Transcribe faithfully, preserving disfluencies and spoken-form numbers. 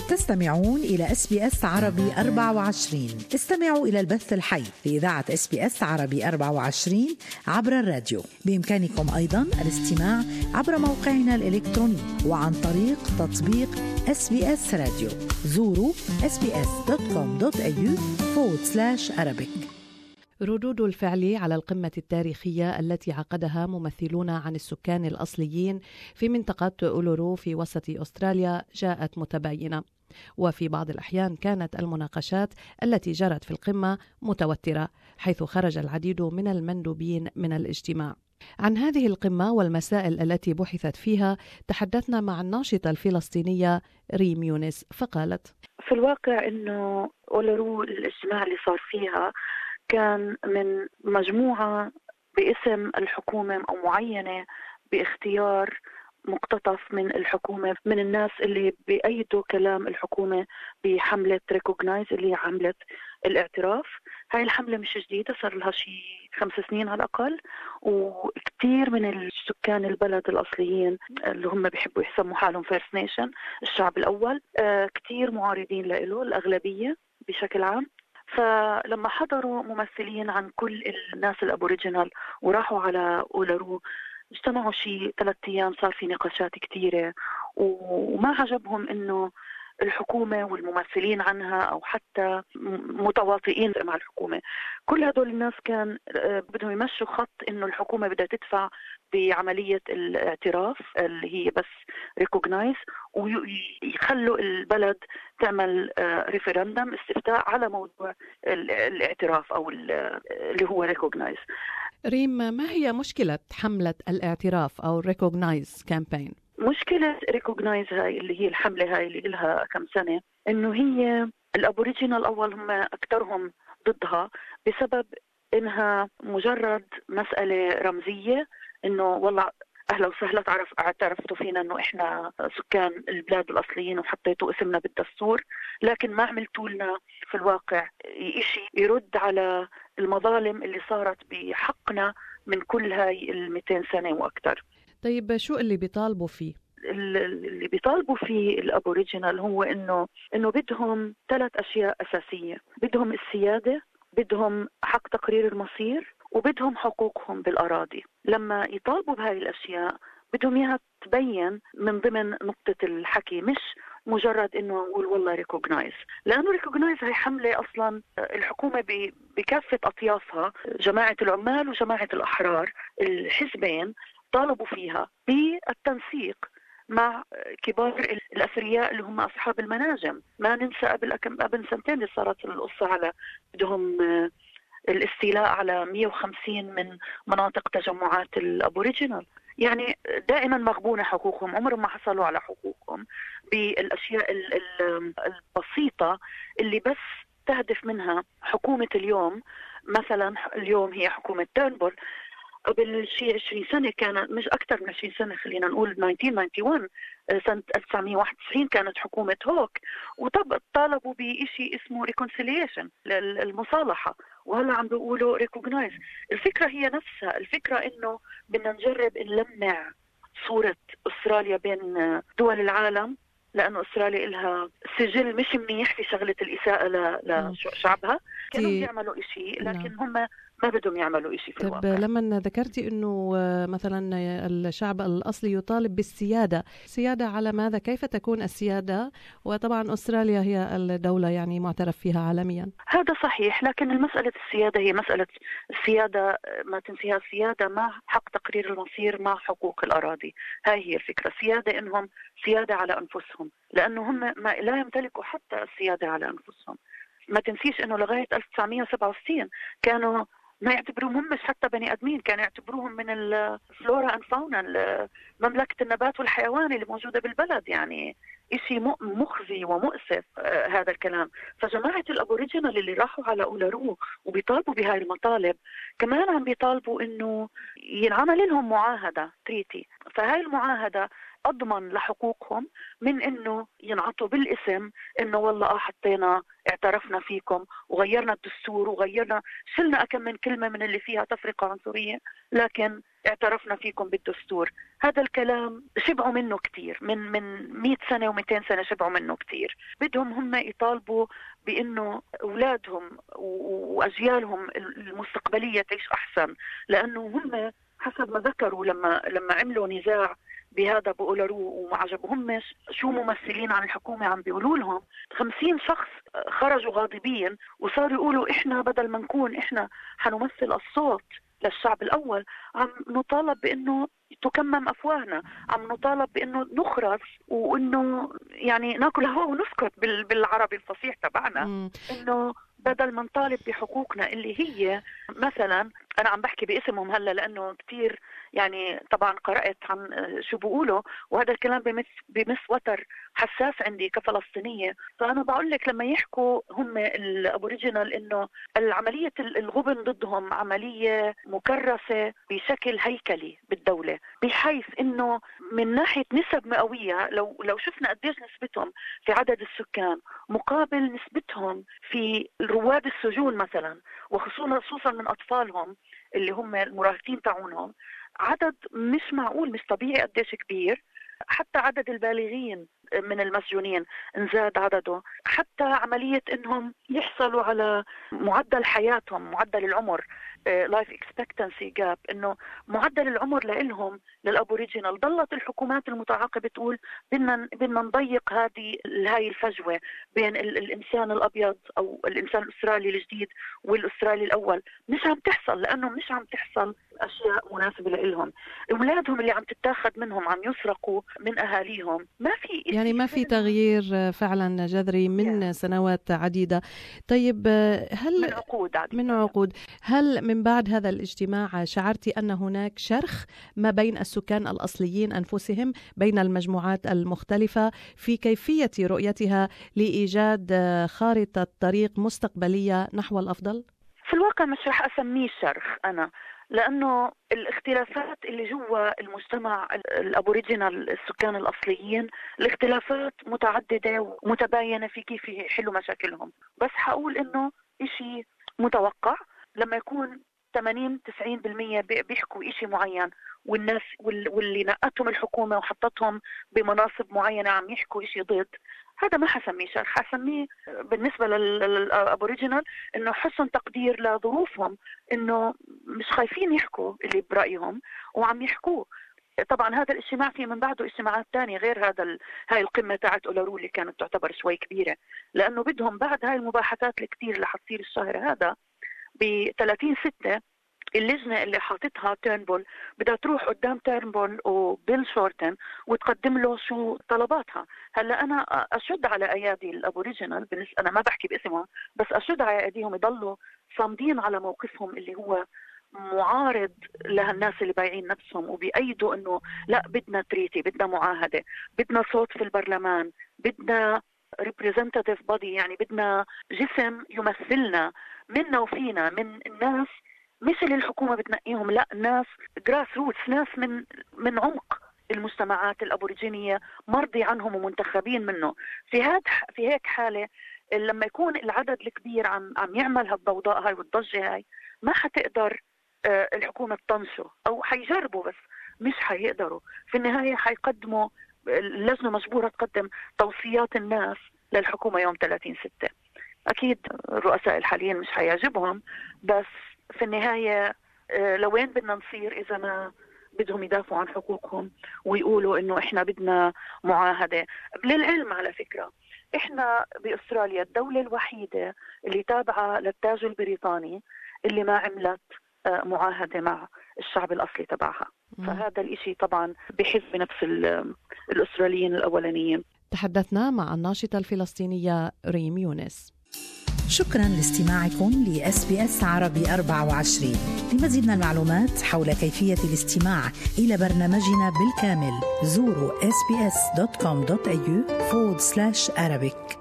تستمعون إلى إس بي إس عربي أربعة وعشرين. استمعوا إلى البث الحي لإذاعة إس بي إس عربي أربعة وعشرين عبر الراديو. بإمكانكم أيضاً الاستماع عبر موقعنا الإلكتروني وعن طريق تطبيق إس بي إس راديو. زوروا إس بي إس دوت كوم دوت إيه يو فورورد سلاش Arabic. ردود الفعل على القمة التاريخية التي عقدها ممثلون عن السكان الأصليين في منطقة أولورو في وسط أستراليا جاءت متباينة، وفي بعض الأحيان كانت المناقشات التي جرت في القمة متوترة، حيث خرج العديد من المندوبين من الاجتماع. عن هذه القمة والمسائل التي بحثت فيها تحدثنا مع الناشطة الفلسطينية ريم يونس، فقالت: في الواقع أنه أولورو الاجتماع اللي صار فيها كان من مجموعة باسم الحكومة أو معينة باختيار مقتطف من الحكومة، من الناس اللي بيأيدوا كلام الحكومة بحملة ريكوغنايز اللي هي حملة الاعتراف. هاي الحملة مش جديدة، صار لها شيء خمس سنين على الأقل، وكتير من السكان البلد الأصليين اللي هم بيحبوا يسموا حالهم فيرست نيشن، الشعب الأول، كتير معارضين له، الأغلبية بشكل عام. فلما حضروا ممثلين عن كل الناس الأبوريجينال وراحوا على أولورو، اجتمعوا شيء ثلاثة أيام، صار في نقاشات كتيرة، وما عجبهم إنه الحكومة والممثلين عنها أو حتى متواطئين مع الحكومة. كل هدول الناس كان بدهم يمشوا خط إنه الحكومة بدها تدفع بعملية الاعتراف اللي هي بس ريكوغنايز، ويخلوا البلد تعمل ريفرندم استفتاء على موضوع الاعتراف أو اللي هو ريكوغنايز. ريم، ما هي مشكلة حملة الاعتراف أو ريكوغنايز كامبين؟ مشكلة ريكوغنايز هاي اللي هي الحملة هاي اللي لها كم سنة، إنه هي الأبوريجينال الأول هم أكثرهم ضدها بسبب إنها مجرد مسألة رمزية، إنه والله أهلا وسهلا تعرف اعترفتوا فينا إنه إحنا سكان البلاد الأصليين وحطيتوا اسمنا بالدستور، لكن ما عملتوا لنا في الواقع إشي يرد على المظالم اللي صارت بحقنا من كل هاي المئتين سنة وأكثر. طيب شو اللي بيطالبوا فيه؟ اللي بيطالبوا فيه الأبوريجينال هو إنه إنه بدهم ثلاث أشياء أساسية، بدهم السيادة، بدهم حق تقرير المصير، وبدهم حقوقهم بالأراضي. لما يطالبوا بهاي الأشياء بدهم إياها تبين من ضمن نقطة الحكي، مش مجرد إنه نقول والله ريكوغنايز، لأنه ريكوغنايز هاي حملة أصلا الحكومة بكافة أطيافها، جماعة العمال وجماعة الأحرار، الحزبين طالبوا فيها بالتنسيق مع كبار الأثرياء اللي هم أصحاب المناجم. ما ننسى قبل قبل سنتين اللي صارت القصة على بدهم الاستيلاء على مئة وخمسين من مناطق تجمعات الأبوريجينال. يعني دائما مغبونة حقوقهم، عمرهم ما حصلوا على حقوقهم بالأشياء البسيطة اللي بس تهدف منها حكومة اليوم. مثلا اليوم هي حكومة تيرنبول، قبل شيء عشرين سنة كانت، مش أكثر من عشرين سنة، خلينا نقول ألف وتسعمئة وواحد وتسعين، سنة ألف وتسعمئة وواحد وتسعين كانت حكومة هوك، وطالبوا بشيء اسمه reconciliation، المصالحة، وهلا عم بيقولوا recognize. الفكرة هي نفسها، الفكرة إنه بدنا نجرب نلمع صورة أستراليا بين دول العالم، لأنه أستراليا إلها سجل مش منيح في شغلة الإساءة لشعبها. كانوا يعملوا إشي لكن هم ما بدهم يعملوا إشي في الواقع. طب لما ذكرتي إنه مثلا الشعب الأصلي يطالب بالسيادة، سيادة على ماذا؟ كيف تكون السيادة؟ وطبعا أستراليا هي الدولة يعني معترف فيها عالميا. هذا صحيح، لكن المسألة السيادة هي مسألة السيادة، ما تنسيها، السيادة مع حق تقرير المصير مع حقوق الأراضي. هاي هي الفكرة، سيادة إنهم سيادة على أنفسهم، لأنه هم ما لا يمتلكوا حتى السيادة على أنفسهم. ما تنسيش إنه لغاية ألف وتسعمئة وسبعة وستين كانوا ما يعتبروهم مش حتى بني آدمين، كانوا يعتبروهم من الفلورا أند فاونا، مملكة النبات والحيوان اللي موجودة بالبلد. يعني إشي مخزي ومؤسف آه هذا الكلام. فجماعة الأبوريجينال اللي راحوا على أولورو وبيطالبوا بهاي المطالب، كمان عم بيطالبوا إنه ينعمل لهم معاهدة تريتي. فهاي المعاهدة أضمن لحقوقهم من إنه ينعطوا بالاسم إنه والله آه حطينا اعترفنا فيكم وغيرنا الدستور وغيرنا شلنا أكم من كلمة من اللي فيها تفرقة عنصرية، لكن اعترفنا فيكم بالدستور. هذا الكلام شبعوا منه كتير، من من مئة سنة ومئتين سنة شبعوا منه كتير. بدهم هم يطالبوا بأنه أولادهم وأجيالهم المستقبلية تعيش أحسن، لأنه هم حسب ما ذكروا لما لما عملوا نزاع بهذا بأولارو وما عجبهمش شو ممثلين عن الحكومة عم بيقولوا لهم، خمسين شخص خرجوا غاضبين وصاروا يقولوا إحنا بدل ما نكون إحنا حنمثل الصوت للشعب الأول عم نطالب بأنه تكمم أفواهنا، عم نطالب بأنه نخرس وأنه يعني ناكل هوا ونسكت بالعربي الفصيح تبعنا، أنه بدل ما نطالب بحقوقنا اللي هي مثلا أنا عم بحكي باسمهم هلا لأنه كتير يعني طبعا قرأت عن شو بيقولوا، وهذا الكلام بمس بمس وتر حساس عندي كفلسطينية. فأنا بقول لك لما يحكوا هم الأبوريجينال إنه العملية الغبن ضدهم عملية مكرسة بشكل هيكلي بالدولة، بحيث إنه من ناحية نسب مئوية لو لو شفنا قديش نسبتهم في عدد السكان مقابل نسبتهم في رواد السجون مثلا، وخصوصا خصوصا من أطفالهم اللي هم المراهقين تاعونهم، عدد مش معقول مش طبيعي قديش كبير. حتى عدد البالغين من المسجونين انزاد عدده، حتى عملية انهم يحصلوا على معدل حياتهم معدل العمر life expectancy gap، انه معدل العمر لهم للابوريجينال ضلت الحكومات المتعاقبة تقول بدنا بدنا نضيق هذه هاي الفجوة بين الانسان الابيض او الانسان الاسترالي الجديد والاسترالي الاول. مش عم تحصل لانه مش عم تحصل اشياء مناسبة لهم. اولادهم اللي عم تتاخذ منهم عم يسرقوا من اهاليهم. ما في يعني ما في تغيير فعلا جذري من yeah. سنوات عديدة. طيب هل من عقود عديدة. من عقود هل من بعد هذا الاجتماع شعرتي أن هناك شرخ ما بين السكان الأصليين أنفسهم بين المجموعات المختلفة في كيفية رؤيتها لإيجاد خارطة طريق مستقبلية نحو الأفضل؟ في الواقع مش رح أسميه شرخ أنا، لأنه الاختلافات اللي جوا المجتمع الأبوريجينال السكان الأصليين الاختلافات متعددة ومتباينة في كيف يحلوا مشاكلهم. بس حقول إنه إشي متوقع لما يكون ثمانين تسعين بالمية بيحكوا إشي معين والناس واللي نقتهم الحكومة وحطتهم بمناصب معينة عم يحكوا إشي ضد، هذا ما حسميه شرخ. حسميه بالنسبة للأبوريجينال إنه حسن تقدير لظروفهم، إنه مش خايفين يحكوا اللي برأيهم وعم يحكوه. طبعا هذا الاجتماع في من بعده اجتماعات تانية غير هذا ال... هاي القمة تاعت أولارو اللي كانت تعتبر شوي كبيرة، لأنه بدهم بعد هاي المباحثات الكتير اللي حتصير الشهر هذا ب ثلاثين ستة اللجنة اللي حاطتها تيرنبول بدها تروح قدام تيرنبول وبيل شورتن وتقدم له شو طلباتها. هلا أنا أشد على أيادي الأبوريجينال، بالنسبة أنا ما بحكي باسمهم بس أشد على أيديهم يضلوا صامدين على موقفهم اللي هو معارض لهالناس اللي بايعين نفسهم وبيأيدوا إنه لا بدنا تريتي، بدنا معاهدة، بدنا صوت في البرلمان، بدنا representative body، يعني بدنا جسم يمثلنا منا وفينا من الناس، مش اللي الحكومة بتنقيهم، لا ناس جراس روتس، ناس من من عمق المجتمعات الأبوريجينية مرضي عنهم ومنتخبين منه. في هاد في هيك حالة لما يكون العدد الكبير عم عم يعمل هالضوضاء هاي والضجة هاي، ما حتقدر الحكومة تطنشه، أو حيجربوا بس مش حيقدروا. في النهاية حيقدموا، اللجنة مجبورة تقدم توصيات الناس للحكومة يوم ثلاثين ستة. أكيد الرؤساء الحاليين مش حيعجبهم، بس في النهاية لوين بدنا نصير إذا ما بدهم يدافعوا عن حقوقهم ويقولوا إنه إحنا بدنا معاهدة. للعلم على فكرة إحنا بأستراليا الدولة الوحيدة اللي تابعة للتاج البريطاني اللي ما عملت معاهدة مع الشعب الأصلي تبعها. فهذا الإشي طبعا بحس بنفس الأستراليين الأولانيين. تحدثنا مع الناشطة الفلسطينية ريم يونس. شكرا لاستماعكم ل إس بي إس عربي أربعة وعشرين. لمزيد من المعلومات حول كيفية الاستماع إلى برنامجنا بالكامل زوروا إس بي إس دوت كوم دوت إيه يو forward slash Arabic.